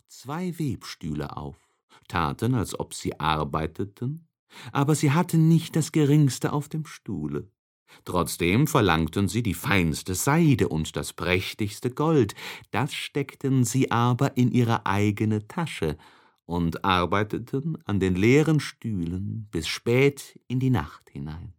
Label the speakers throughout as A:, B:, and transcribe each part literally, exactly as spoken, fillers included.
A: zwei Webstühle auf, taten, als ob sie arbeiteten, aber sie hatten nicht das geringste auf dem Stuhle. Trotzdem verlangten sie die feinste Seide und das prächtigste Gold, das steckten sie aber in ihre eigene Tasche und arbeiteten an den leeren Stühlen bis spät in die Nacht hinein.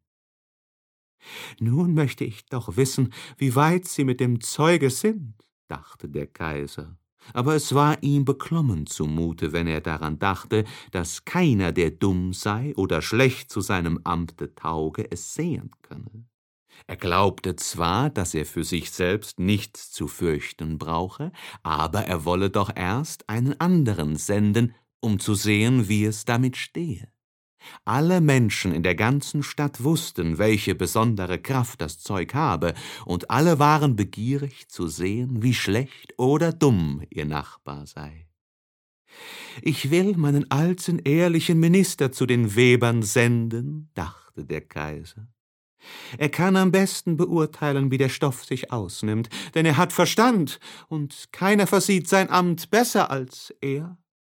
A: »Nun möchte ich doch wissen, wie weit Sie mit dem Zeuge sind«, dachte der Kaiser, aber es war ihm beklommen zumute, wenn er daran dachte, dass keiner, der dumm sei oder schlecht zu seinem Amte tauge, es sehen könne. Er glaubte zwar, dass er für sich selbst nichts zu fürchten brauche, aber er wolle doch erst einen anderen senden, um zu sehen, wie es damit stehe. Alle Menschen in der ganzen Stadt wussten, welche besondere Kraft das Zeug habe, und alle waren begierig zu sehen, wie schlecht oder dumm ihr Nachbar sei. »Ich will meinen alten, ehrlichen Minister zu den Webern senden«, dachte der Kaiser. »Er kann am besten beurteilen, wie der Stoff sich ausnimmt, denn er hat Verstand, und keiner versieht sein Amt besser als er.«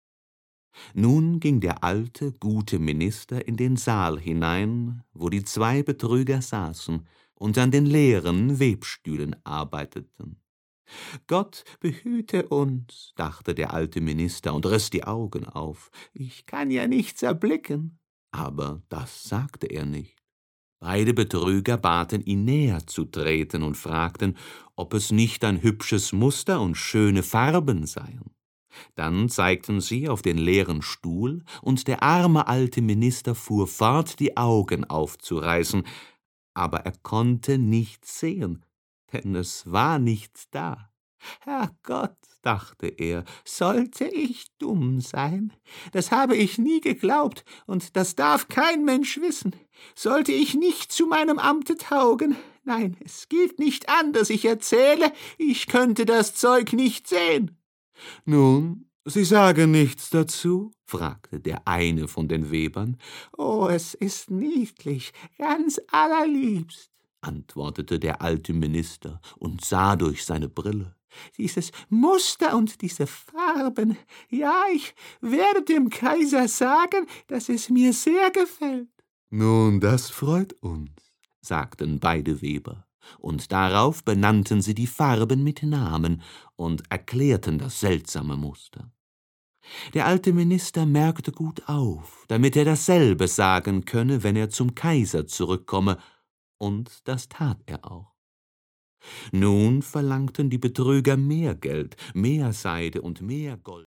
A: Nun ging der alte, gute Minister in den Saal hinein, wo die zwei Betrüger saßen und an den leeren Webstühlen arbeiteten. »Gott behüte uns«, dachte der alte Minister und riß die Augen auf. »Ich kann ja nichts erblicken.« Aber das sagte er nicht. Beide Betrüger baten ihn näher zu treten und fragten, ob es nicht ein hübsches Muster und schöne Farben seien. Dann zeigten sie auf den leeren Stuhl, und der arme alte Minister fuhr fort, die Augen aufzureißen, aber er konnte nichts sehen, denn es war nichts da. »Herrgott«, dachte er, »sollte ich dumm sein? Das habe ich nie geglaubt, und das darf kein Mensch wissen. Sollte ich nicht zu meinem Amte taugen? Nein, es geht nicht an, dass ich erzähle, ich könnte das Zeug nicht sehen.« »Nun, Sie sagen nichts dazu?« fragte der eine von den Webern. »Oh, es ist niedlich, ganz allerliebst«, antwortete der alte Minister und sah durch seine Brille. »Dieses Muster und diese Farben, ja, ich werde dem Kaiser sagen, dass es mir sehr gefällt.« »Nun, das freut uns«, sagten beide Weber, und darauf benannten sie die Farben mit Namen und erklärten das seltsame Muster. Der alte Minister merkte gut auf, damit er dasselbe sagen könne, wenn er zum Kaiser zurückkomme, und das tat er auch. Nun verlangten die Betrüger mehr Geld, mehr Seide und mehr Gold.